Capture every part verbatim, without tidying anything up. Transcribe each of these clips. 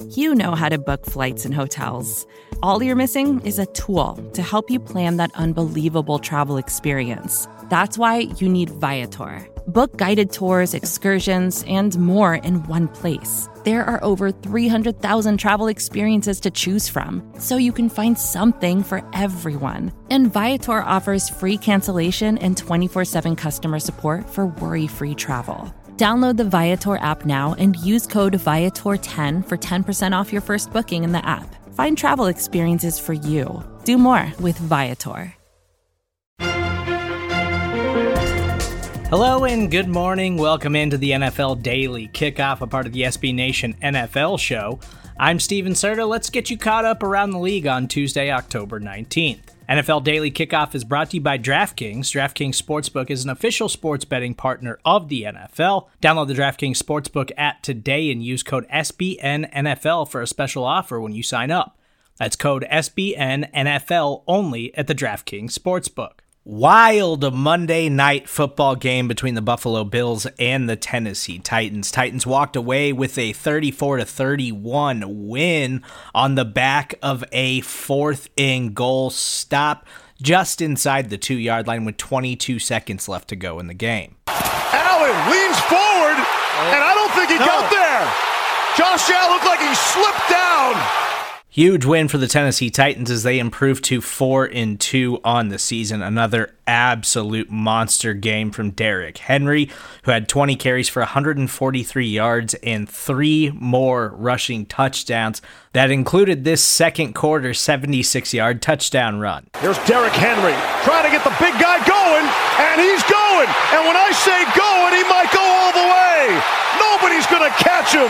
You know how to book flights and hotels. All you're missing is a tool to help you plan that unbelievable travel experience. That's why you need Viator. Book guided tours, excursions, and more in one place. There are over three hundred thousand travel experiences to choose from, so you can find something for everyone. And Viator offers free cancellation and twenty-four seven customer support for worry-free travel. Download the Viator app now and use code Viator ten for ten percent off your first booking in the app. Find travel experiences for you. Do more with Viator. Hello and good morning. Welcome into the N F L Daily Kickoff, a part of the S B Nation N F L show. I'm Steven Serta. Let's get you caught up around the league on Tuesday, October nineteenth. N F L Daily Kickoff is brought to you by DraftKings. DraftKings Sportsbook is an official sports betting partner of the N F L. Download the DraftKings Sportsbook app today and use code S B N N F L for a special offer when you sign up. That's code S B N N F L only at the DraftKings Sportsbook. Wild Monday night football game between the Buffalo Bills and the Tennessee Titans. Titans walked away with a thirty-four to thirty-one win on the back of a fourth and goal stop just inside the two-yard line with twenty-two seconds left to go in the game. Allen leans forward, and I don't think he no. got there. Josh Allen looked like he slipped down. Huge win for the Tennessee Titans as they improved to four and two on the season. Another absolute monster game from Derrick Henry, who had twenty carries for one hundred forty-three yards and three more rushing touchdowns. That included this second quarter seventy-six yard touchdown run. Here's Derrick Henry trying to get the big guy going, and he's going. And when I say going, he might go all the way. Nobody's going to catch him.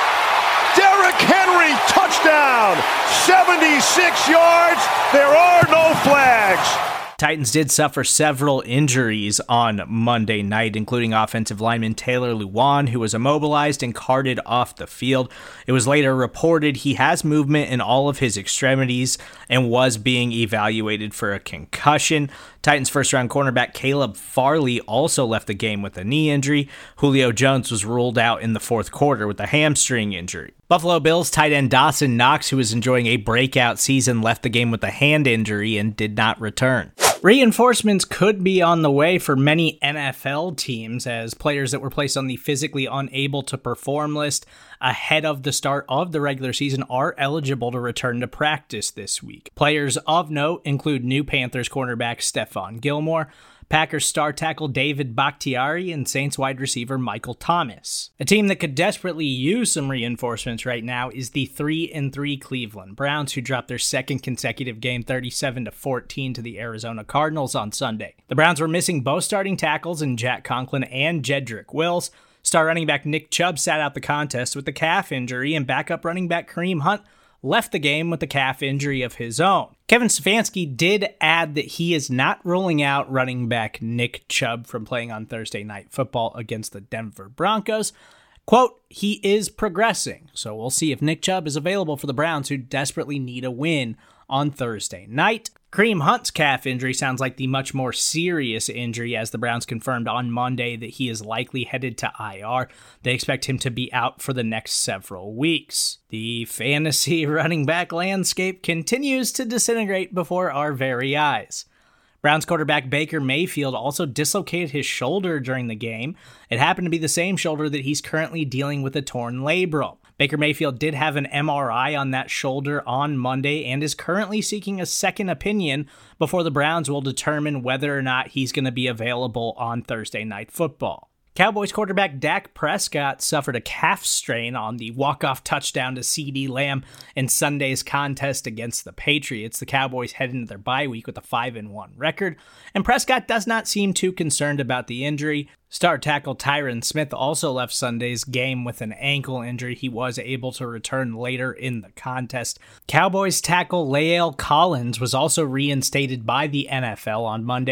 Derrick Henry, touchdown, seventy-six yards, there are no flags. Titans did suffer several injuries on Monday night, including offensive lineman Taylor Lewan, who was immobilized and carted off the field. It was later reported he has movement in all of his extremities and was being evaluated for a concussion. Titans first-round cornerback Caleb Farley also left the game with a knee injury. Julio Jones was ruled out in the fourth quarter with a hamstring injury. Buffalo Bills tight end Dawson Knox, who was enjoying a breakout season, left the game with a hand injury and did not return. Reinforcements could be on the way for many N F L teams as players that were placed on the physically unable to perform list ahead of the start of the regular season are eligible to return to practice this week. Players of note include new Panthers cornerback Stephon Gilmore, Packers star tackle David Bakhtiari, and Saints wide receiver Michael Thomas. A team that could desperately use some reinforcements right now is the three and three Cleveland Browns, who dropped their second consecutive game thirty-seven to fourteen to the Arizona Cardinals on Sunday. The Browns were missing both starting tackles in Jack Conklin and Jedrick Wills. Star running back Nick Chubb sat out the contest with a calf injury, and backup running back Kareem Hunt left the game with a calf injury of his own. Kevin Stefanski did add that he is not ruling out running back Nick Chubb from playing on Thursday Night Football against the Denver Broncos. Quote, he is progressing, so we'll see if Nick Chubb is available for the Browns, who desperately need a win on Thursday night. Kareem Hunt's calf injury sounds like the much more serious injury, as the Browns confirmed on Monday that he is likely headed to I R. They expect him to be out for the next several weeks. The fantasy running back landscape continues to disintegrate before our very eyes. Browns quarterback Baker Mayfield also dislocated his shoulder during the game. It happened to be the same shoulder that he's currently dealing with a torn labrum. Baker Mayfield did have an M R I on that shoulder on Monday and is currently seeking a second opinion before the Browns will determine whether or not he's going to be available on Thursday Night Football. Cowboys quarterback Dak Prescott suffered a calf strain on the walk-off touchdown to CeeDee Lamb in Sunday's contest against the Patriots. The Cowboys head into their bye week with a five and one record, and Prescott does not seem too concerned about the injury. Star tackle Tyron Smith also left Sunday's game with an ankle injury. He was able to return later in the contest. Cowboys tackle Lael Collins was also reinstated by the N F L on Monday.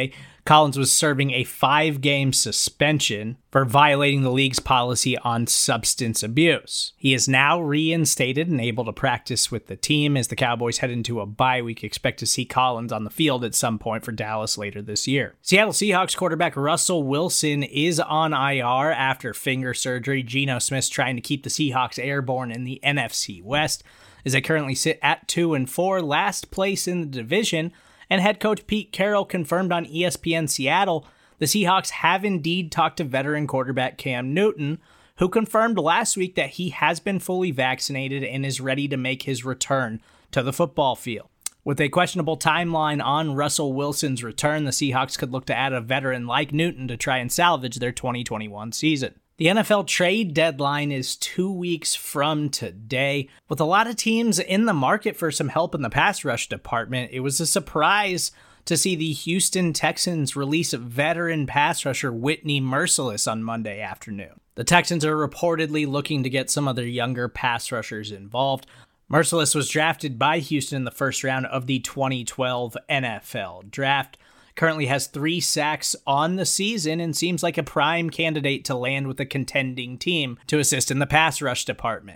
Collins was serving a five-game suspension for violating the league's policy on substance abuse. He is now reinstated and able to practice with the team as the Cowboys head into a bye week. Expect to see Collins on the field at some point for Dallas later this year. Seattle Seahawks quarterback Russell Wilson is on I R after finger surgery. Geno Smith's trying to keep the Seahawks airborne in the N F C West as they currently sit at two and four, last place in the division. And head coach Pete Carroll confirmed on E S P N Seattle the Seahawks have indeed talked to veteran quarterback Cam Newton, who confirmed last week that he has been fully vaccinated and is ready to make his return to the football field. With a questionable timeline on Russell Wilson's return, the Seahawks could look to add a veteran like Newton to try and salvage their twenty twenty-one season. The N F L trade deadline is two weeks from today. With a lot of teams in the market for some help in the pass rush department, it was a surprise to see the Houston Texans release veteran pass rusher Whitney Mercilus on Monday afternoon. The Texans are reportedly looking to get some of their younger pass rushers involved. Mercilus was drafted by Houston in the first round of the twenty twelve N F L Draft. Currently has three sacks on the season and seems like a prime candidate to land with a contending team to assist in the pass rush department.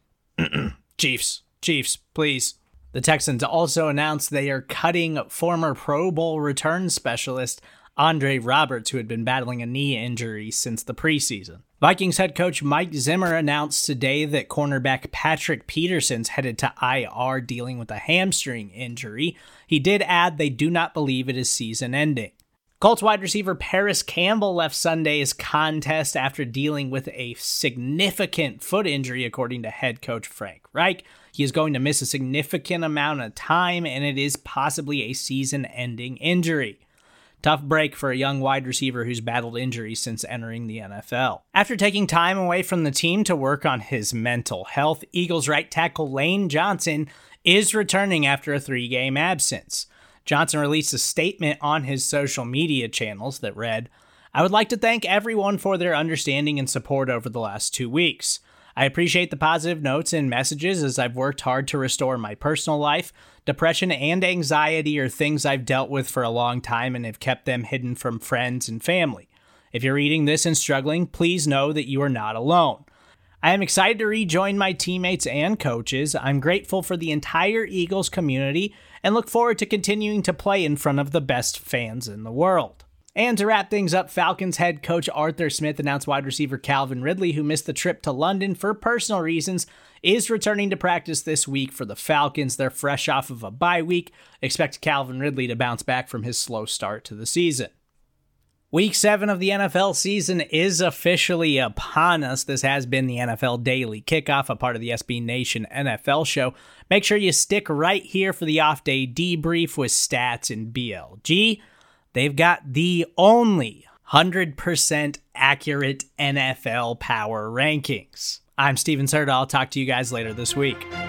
Chiefs, Chiefs, please. The Texans also announced they are cutting former Pro Bowl return specialist Andre Roberts, who had been battling a knee injury since the preseason. Vikings head coach Mike Zimmer announced today that cornerback Patrick Peterson's headed to I R dealing with a hamstring injury. He did add they do not believe it is season-ending. Colts wide receiver Paris Campbell left Sunday's contest after dealing with a significant foot injury, according to head coach Frank Reich. He is going to miss a significant amount of time, and it is possibly a season-ending injury. Tough break for a young wide receiver who's battled injuries since entering the N F L. After taking time away from the team to work on his mental health, Eagles right tackle Lane Johnson is returning after a three-game absence. Johnson released a statement on his social media channels that read, "I would like to thank everyone for their understanding and support over the last two weeks. I appreciate the positive notes and messages as I've worked hard to restore my personal life. Depression and anxiety are things I've dealt with for a long time and have kept them hidden from friends and family. If you're reading this and struggling, please know that you are not alone. I am excited to rejoin my teammates and coaches. I'm grateful for the entire Eagles community and look forward to continuing to play in front of the best fans in the world." And to wrap things up, Falcons head coach Arthur Smith announced wide receiver Calvin Ridley, who missed the trip to London for personal reasons, is returning to practice this week for the Falcons. They're fresh off of a bye week. Expect Calvin Ridley to bounce back from his slow start to the season. Week seven of the N F L season is officially upon us. This has been the N F L Daily Kickoff, a part of the S B Nation N F L show. Make sure you stick right here for the off-day debrief with Stats and B L G. They've got the only one hundred percent accurate N F L power rankings. I'm Steven Serta. I'll talk to you guys later this week.